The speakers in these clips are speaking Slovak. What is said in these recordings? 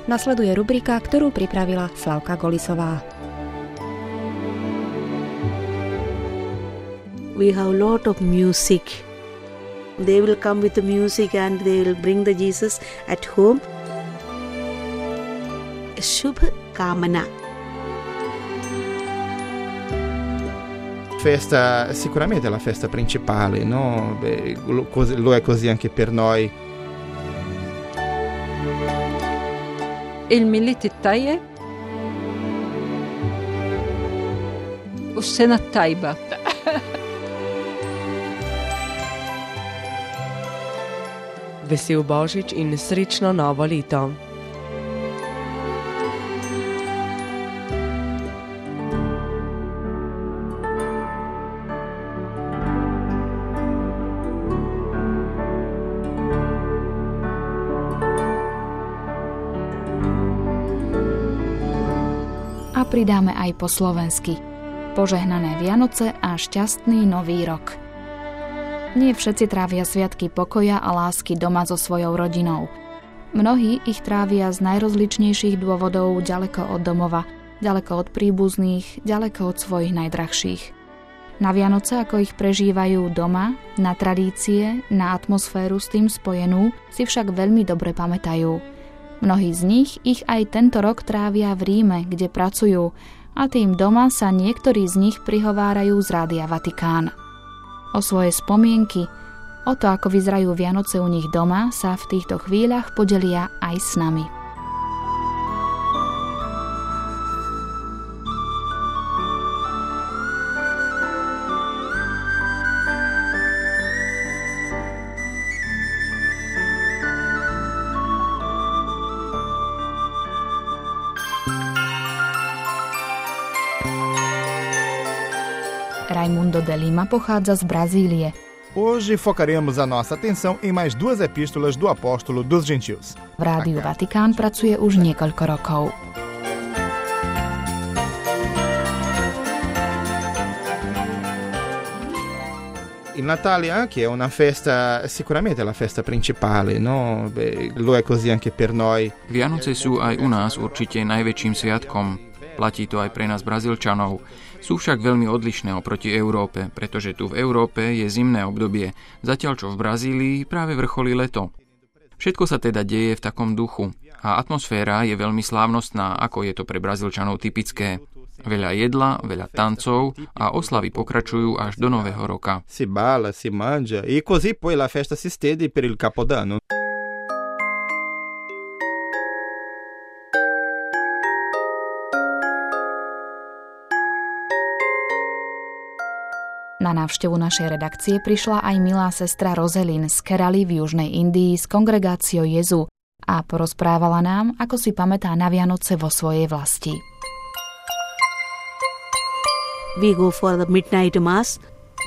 Nasleduje rubrika, ktorú pripravila Slavka Golisová. We have a lot of music. They will come with the music and they will bring the Jesus at home. Shubh Kamana. Festa sicuramente è la festa principale, no? Lo è così anche per noi. الميلاد الطيب والسنة الطيبة. Vesel Božič in srečno novo leto. A pridáme aj po slovensky. Požehnané Vianoce a šťastný nový rok. Nie všetci trávia sviatky pokoja a lásky doma so svojou rodinou. Mnohí ich trávia z najrozličnejších dôvodov ďaleko od domova, ďaleko od príbuzných, ďaleko od svojich najdrahších. Na Vianoce, ako ich prežívajú doma, na tradície, na atmosféru s tým spojenú, si však veľmi dobre pamätajú. Mnohí z nich ich aj tento rok trávia v Ríme, kde pracujú, a tým doma sa niektorí z nich prihovárajú z Rádia Vatikán. O svoje spomienky, o to, ako vyzerajú Vianoce u nich doma, sa v týchto chvíľach podelia aj s nami. Raimundo de Lima pochádza z Brazílie. Hoje focaremos a nossa atenção em mais duas epístolas do apóstolo dos gentios. V Rádiu Vatikán pracuje už niekoľko rokov. Il Natale anche è una festa, sicuramente è la festa principale, no? Lo è così anche per noi. Vianoce sú aj u nás určite najväčším sviatkom. Platí to aj pre nás Brazílčanov. Sú však veľmi odlišné oproti Európe, pretože tu v Európe je zimné obdobie, zatiaľ čo v Brazílii práve vrcholí leto. Všetko sa teda deje v takom duchu a atmosféra je veľmi slávnostná, ako je to pre Brazílčanov typické. Veľa jedla, veľa tancov a oslavy pokračujú až do Nového roka. Si balla, si mangia e così poi la festa si stende per il Capodanno. Na návštevu našej redakcie prišla aj milá sestra Rozelín z Kerali v Južnej Indii s kongregáciou Jezu a porozprávala nám, ako si pamätá na Vianoce vo svojej vlasti. We go for the midnight mass.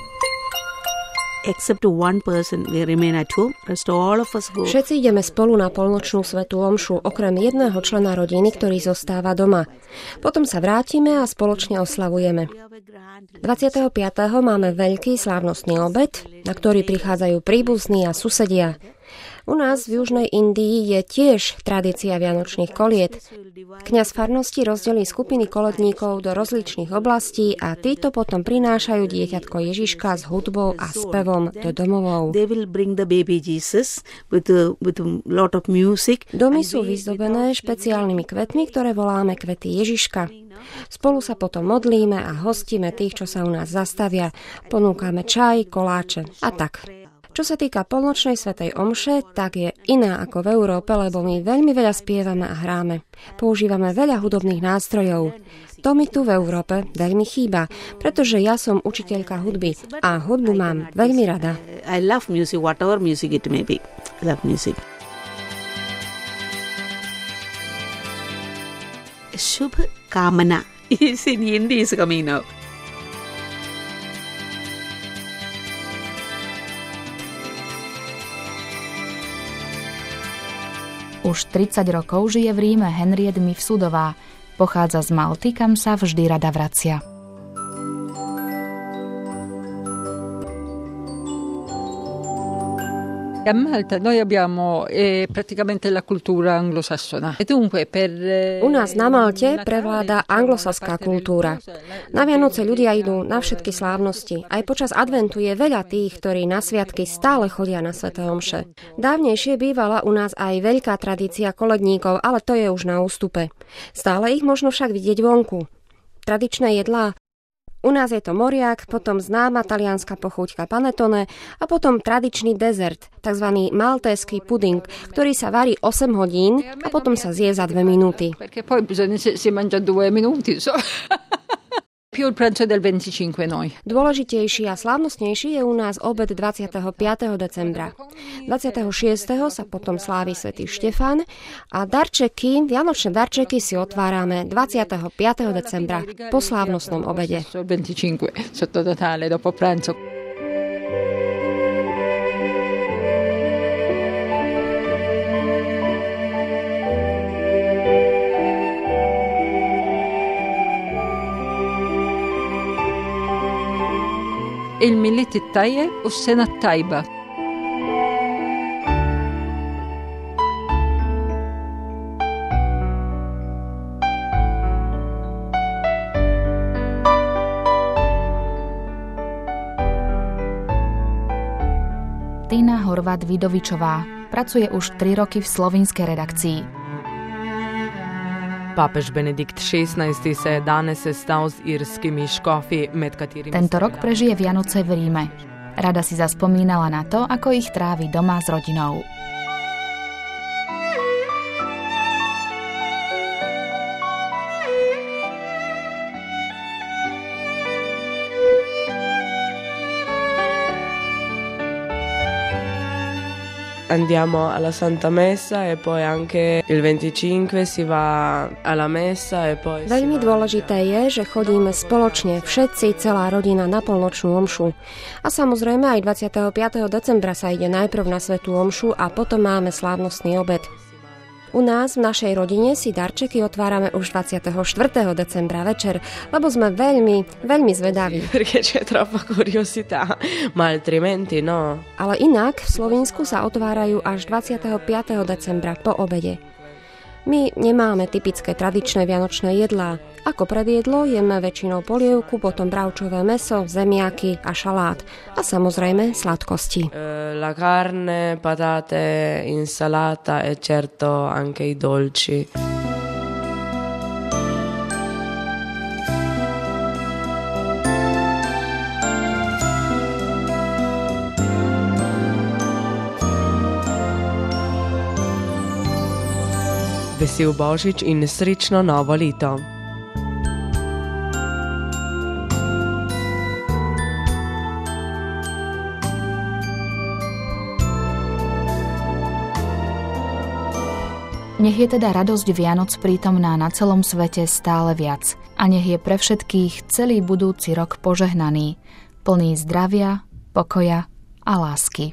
Except one person we remain at home. Rest all of us go. Všetci ideme spolu na polnočnú svätú omšu, okrem jedného člena rodiny, ktorý zostáva doma. Potom sa vrátime a spoločne oslavujeme. 25. máme veľký slávnostný obed, na ktorý prichádzajú príbuzní a susedia. U nás v Južnej Indii je tiež tradícia vianočných koliet. Kňaz farnosti rozdelí skupiny koledníkov do rozličných oblastí a títo potom prinášajú dieťatko Ježiška s hudbou a spevom do domovov. Domy sú vyzdobené špeciálnymi kvetmi, ktoré voláme kvety Ježiška. Spolu sa potom modlíme a hostíme tých, čo sa u nás zastavia. Ponúkame čaj, koláče a tak. Čo sa týka polnočnej svätej omše, tak je iná ako v Európe, lebo my veľmi veľa spievame a hráme. Používame veľa hudobných nástrojov. To mi tu v Európe veľmi chýba, pretože ja som učiteľka hudby a hudbu mám veľmi rada. I love music, whatever music it may be. I love music. Shubh Kamana is in Hindi is coming now. Už 30 rokov žije v Ríme Henriette Mifsudová. Pochádza z Malty, kam sa vždy rada vracia. A Malta noi abbiamo praticamente la cultura anglosassone. E dunque U nás na Malte prevláda anglosaská kultúra. Na Vianoce ľudia idú na všetky slávnosti. Aj počas adventu je veľa tých, ktorí na sviatky stále chodia na sväté omše. Dávnejšie bývala u nás aj veľká tradícia koledníkov, ale to je už na ústupe. Stále ich možno však vidieť vonku. Tradičné jedlá. U nás je to moriak, potom známa talianska pochúťka panettone a potom tradičný dezert, tzv. Maltéský puding, ktorý sa varí 8 hodín a potom sa zje za 2 minúty. Dôležitejší a slávnostnejší je u nás obed 25. decembra. 26. sa potom slávi svätý Štefán a darčeky, vianočné darčeky si otvárame 25. decembra po slávnostnom obede. الملت الطيب والسنة الطيبة. Tina Horvat-Vidovičová pracuje už 3 roky v slovinskej redakcii. Papež Benedikt XVI se je danes sestal s irskými škofi, med katerými... Tento rok prežije Vianoce v Ríme. Rada si zaspomínala na to, ako ich trávi doma s rodinou. Andiamo alla Santa Messa e poi anche il 25 si va alla messa e poi... Veľmi dôležité je, že chodíme spoločne, všetci, celá rodina na polnočnú omšu. A samozrejme aj 25. decembra sa ide najprv na svätú omšu a potom máme slávnostný obed. U nás v našej rodine si darčeky otvárame už 24. decembra večer, lebo sme veľmi zvedaví. Perché c'è troppa curiosità, ma altrimenti no. Ale inak v Slovinsku sa otvárajú až 25. decembra po obede. My nemáme typické tradičné vianočné jedlá. Ako predjedlo jeme väčšinou polievku, potom bravčové mäso, zemiaky a šalát. A samozrejme sladkosti. La carne, patate, insalata e certo anche i dolci. Vesel Božič in srečno novo leto. Nech je teda radosť Vianoc prítomná na celom svete stále viac. A nech je pre všetkých celý budúci rok požehnaný, plný zdravia, pokoja a lásky.